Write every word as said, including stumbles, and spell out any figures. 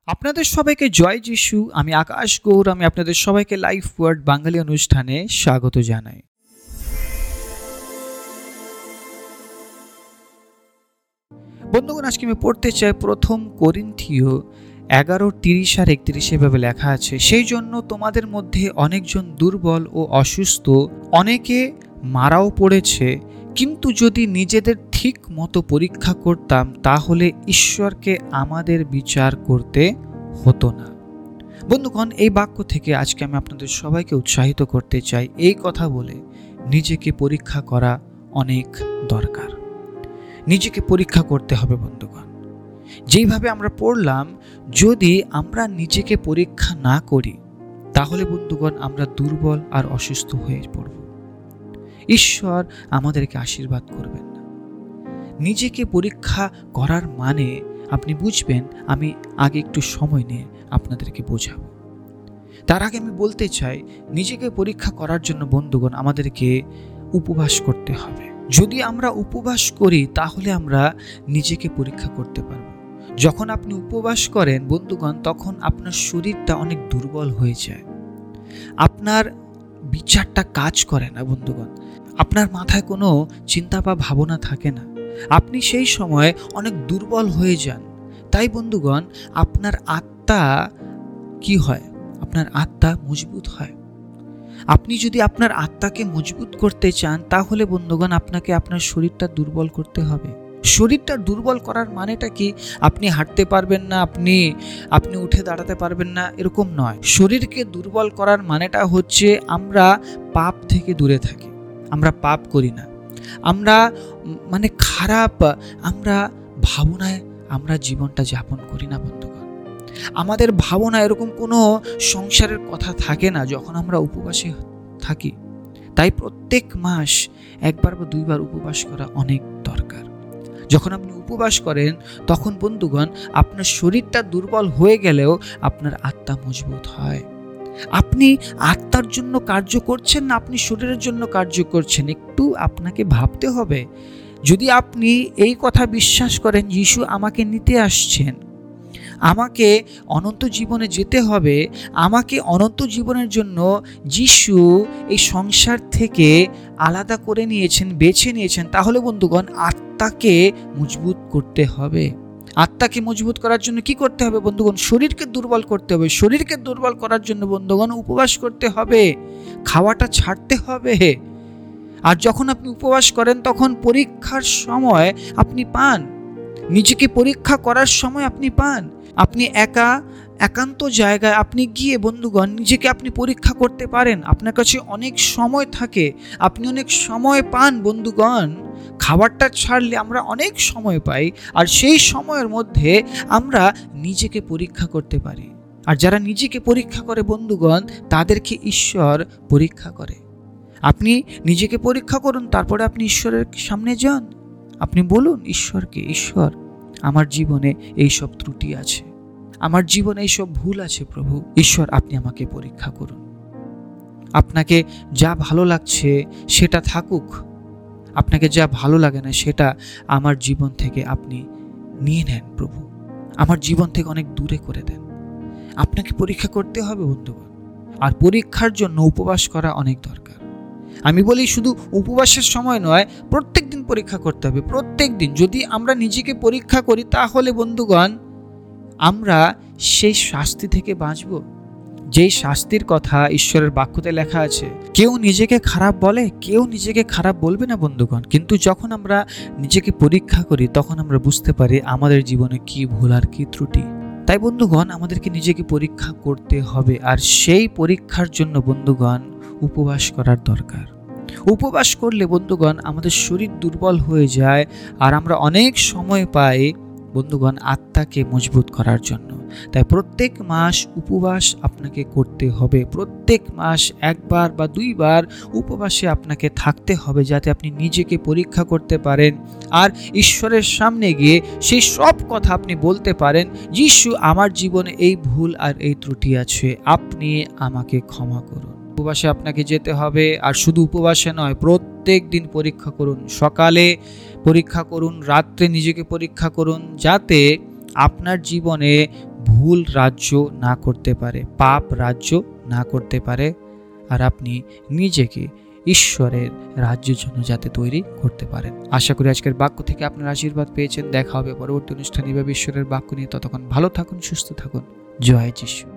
আপনাদের সবাইকে জয় যিশু। আমি আকাশ গৌর। আমি আপনাদের সবাইকে লাইফ ওয়ার্ড বাঙালি অনুষ্ঠানে স্বাগত জানাই। বন্ধুগণ, আজকে আমি পড়তে চাই প্রথম করিন্থীয় এগারো তিরিশ আর একত্রিশে ভাবে লেখা আছে, সেই জন্য তোমাদের মধ্যে অনেকজন দুর্বল ও অসুস্থ, অনেকে মারাও পড়েছে। কিন্তু যদি নিজেদের ঠিক মতো পরীক্ষা করতাম তাহলে ঈশ্বরকে আমাদের বিচার করতে হতো না। বন্ধুগণ, এই বাক্য থেকে আজকে আমি আপনাদের সবাইকে উৎসাহিত করতে চাই, এই কথা বলে নিজেকে পরীক্ষা করা অনেক দরকার। নিজেকে পরীক্ষা করতে হবে বন্ধুগণ। যেইভাবে আমরা পড়লাম, যদি আমরা নিজেকে পরীক্ষা না করি তাহলে বন্ধুগণ আমরা দুর্বল আর অসুস্থ হয়ে পড়ব। ঈশ্বর আমাদেরকে আশীর্বাদ করবেন না। নিজেকে পরীক্ষা করার মানে আপনি বুঝবেন, আমি আগে একটু সময় নিয়ে আপনাদেরকে বোঝাবো। তার আগে আমি বলতে চাই, নিজেকে পরীক্ষা করার জন্য বন্ধুগণ আমাদেরকে উপবাস করতে হবে। যদি আমরা উপবাস করি তাহলে আমরা নিজেকে পরীক্ষা করতে পারব। যখন আপনি উপবাস করেন বন্ধুগণ, তখন আপনার শরীরটা অনেক দুর্বল হয়ে যায়, আপনার বিচারটা কাজ করে না বন্ধুগণ, আপনার মাথায় কোনো চিন্তা বা ভাবনা থাকে না, আপনি সেই সময় অনেক দুর্বল হয়ে যান। তাই বন্ধুগণ, আপনার আত্মা কি হয়? আপনার আত্মা মজবুত হয়। আপনি যদি আপনার আত্মাকে মজবুত করতে চান তাহলে বন্ধুগণ আপনাকে আপনার শরীরটা দুর্বল করতে হবে। শরীরটা দুর্বল করার মানেটা কি? আপনি হাঁটতে পারবেন না, আপনি আপনি উঠে দাঁড়াতে পারবেন না, এরকম নয়। শরীরকে দুর্বল করার মানেটা হচ্ছে আমরা পাপ থেকে দূরে থাকি, আমরা পাপ করি না, আমরা মানে খারাপ আমরা ভাবনায় আমরা জীবনটা যাপন করি না বন্ধুগণ। আমাদের ভাবনা এরকম কোনো সংসারের কথা থাকে না যখন আমরা উপবাসে থাকি। তাই প্রত্যেক মাস একবার বা দুইবার উপবাস করা অনেক দরকার। যখন আপনি উপবাস করেন তখন বন্ধুগণ আপনার শরীরটা দুর্বল হয়ে গেলেও আপনার আত্মা মজবুত হয়। আপনি আত্মার জন্য কার্য করছেন না আপনি শরীরের জন্য কার্য করছেন, একটু আপনাকে ভাবতে হবে। যদি আপনি এই কথা বিশ্বাস করেন, যিশু আমাকে নিতে আসছেন, আমাকে অনন্ত জীবনে যেতে হবে, আমাকে অনন্ত জীবনের জন্য যিশু এই সংসার থেকে আলাদা করে নিয়েছেন, বেছে নিয়েছেন, তাহলে বন্ধুগণ আত্মাকে মজবুত করতে হবে। আত্মাকে মজবুত করার জন্য কি করতে হবে বন্ধুগণ? শরীরকে দুর্বল করতে হবে। শরীরকে দুর্বল করার জন্য বন্ধুগণ উপবাস করতে হবে, খাওয়াটা ছাড়তে হবে। আর যখন আপনি উপবাস করেন তখন পরীক্ষার সময় আপনি পান, নিজেকে পরীক্ষা করার সময় আপনি পান। আপনি একা একান্ত জায়গায় আপনি গিয়ে বন্ধুগণ নিজেকে আপনি পরীক্ষা করতে পারেন। আপনার কাছে অনেক সময় থাকে, আপনি অনেক সময় পান বন্ধুগণ। খাবারটা ছাড়লে আমরা অনেক সময় পাই, আর সেই সময়ের মধ্যে আমরা নিজেকে পরীক্ষা করতে পারি। আর যারা নিজেকে পরীক্ষা করে বন্ধুগণ তাদেরকে ঈশ্বর পরীক্ষা করে। আপনি নিজেকে পরীক্ষা করুন, তারপরে আপনি ঈশ্বরের সামনে যান, আপনি বলুন ঈশ্বরকে, ঈশ্বর আমার জীবনে এই সব ত্রুটি আছে, আমার জীবনে এই সব ভুল আছে, প্রভু ঈশ্বর আপনি আমাকে পরীক্ষা করুন। আপনাকে যা ভালো লাগছে সেটা থাকুক, আপনাকে যা ভালো লাগে না সেটা আমার জীবন থেকে আপনি নিয়ে নেন প্রভু, আমার জীবন থেকে অনেক দূরে করে দেন। আপনাকে পরীক্ষা করতে হবে বন্ধুগণ। আর পরীক্ষার জন্য উপবাস করা অনেক দরকার। আমি বলি শুধু উপবাসের সময় নয়, প্রত্যেক দিন পরীক্ষা করতে হবে, প্রত্যেক দিন। যদি আমরা নিজেকে পরীক্ষা করি তাহলে বন্ধুগণ আমরা সেই শাস্তি থেকে বাঁচব, যেই শাস্তির কথা ঈশ্বরের বাক্যতে লেখা আছে। কেউ নিজেকে খারাপ বলে, কেউ নিজেকে খারাপ বলবে না বন্ধুগণ, কিন্তু যখন আমরা নিজেকে পরীক্ষা করি তখন আমরা বুঝতে পারি আমাদের জীবনে কি ভুল আর কি ত্রুটি। তাই বন্ধুগণ আমাদেরকে নিজেকে পরীক্ষা করতে হবে, আর সেই পরীক্ষার জন্য বন্ধুগণ উপবাস করার দরকার। উপবাস করলে বন্ধুগণ আমাদের শরীর দুর্বল হয়ে যায়, আর আমরা অনেক সময় পাই বন্ধুগণ আত্মাকে মজবুত করার জন্য। তাই প্রত্যেক মাস উপবাস আপনাকে করতে হবে, প্রত্যেক মাস একবার বা দুইবার উপবাসে আপনাকে থাকতে হবে, যাতে আপনি নিজেকে পরীক্ষা করতে পারেন আর ঈশ্বরের সামনে গিয়ে সেই সব কথা আপনি বলতে পারেন, যিশু আমার জীবনে এই ভুল আর এই ত্রুটি আছে, আপনি আমাকে ক্ষমা করুন। উপবাসে আপনাকে যেতে হবে, আর শুধু উপবাসে নয়, প্রত্যেক দিন পরীক্ষা করুন। সকালে পরীক্ষা করুন, রাত্রে নিজেকে পরীক্ষা করুন, যাতে আপনার জীবনে ভুল রাজ্য না করতে পারে, পাপ রাজ্য না করতে পারে, আর আপনি নিজেকে ঈশ্বরের রাজ্যের জন্য যাতে তৈরি করতে পারেন। আশা করি আজকের বাক্য থেকে আপনার আশীর্বাদ পেয়েছেন। দেখা হবে পরবর্তী অনুষ্ঠানে এভাবে ঈশ্বরের বাক্য নিয়ে। ততক্ষণ ভালো থাকুন, সুস্থ থাকুন। জয় যিশু।